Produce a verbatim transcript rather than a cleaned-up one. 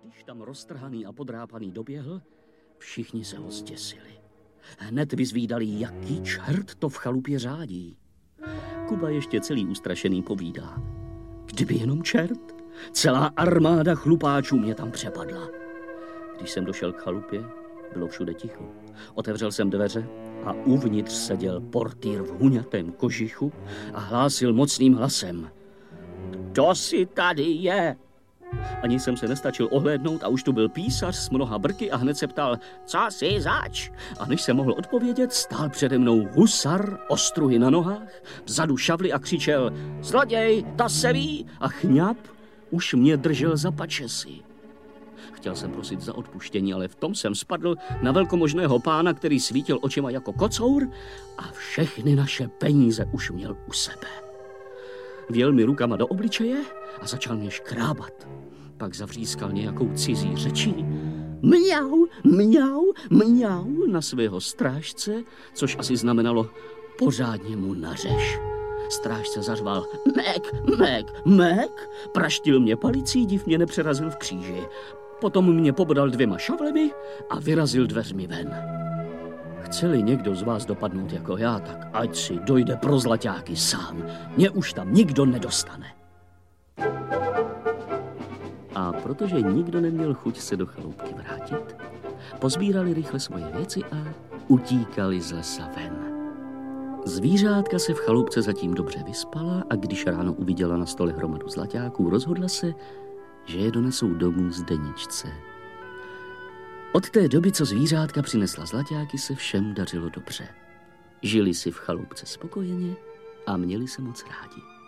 Když tam roztrhaný a podrápaný doběhl, všichni se ho zděsili. Hned vyzvídali, jaký čert to v chalupě řádí. Kuba ještě celý ustrašený povídá. Kdyby jenom čert, celá armáda chlupáčů mě tam přepadla. Když jsem došel k chalupě, bylo všude ticho. Otevřel jsem dveře a uvnitř seděl portýr v huňatém kožichu a hlásil mocným hlasem. Kdo si tady je? Ani jsem se nestačil ohlédnout a už tu byl písař s mnoha brky a hned se ptal, co jsi zač? A než jsem mohl odpovědět, stál přede mnou husar, ostruhy na nohách, vzadu šavly a křičel, zloděj, to se ví! A chňap už mě držel za pačesy. Chtěl jsem prosit za odpuštění, ale v tom jsem spadl na velkomožného pána, který svítil očima jako kocour a všechny naše peníze už měl u sebe. Vjel mi rukama do obličeje a začal mě škrábat. Pak zavřískal nějakou cizí řečí. Mňau, mňau, mňau na svého strážce, což asi znamenalo pořádně mu nařeš. Strážce zařval mek, mek, mek, praštil mě palicí, div mě nepřerazil v kříži. Potom mě pobodal dvěma šavlemi a vyrazil dveřmi ven. Chce-li někdo z vás dopadnout jako já, tak ať si dojde pro zlaťáky sám. Mě už tam nikdo nedostane. A protože nikdo neměl chuť se do chaloupky vrátit, pozbírali rychle svoje věci a utíkali z lesa ven. Zvířátka se v chaloupce zatím dobře vyspala a když ráno uviděla na stole hromadu zlaťáků, rozhodla se, že je donesou domů Zdeničce. Od té doby, co zvířátka přinesla zlaťáky, se všem dařilo dobře. Žili si v chaloupce spokojeně a měli se moc rádi.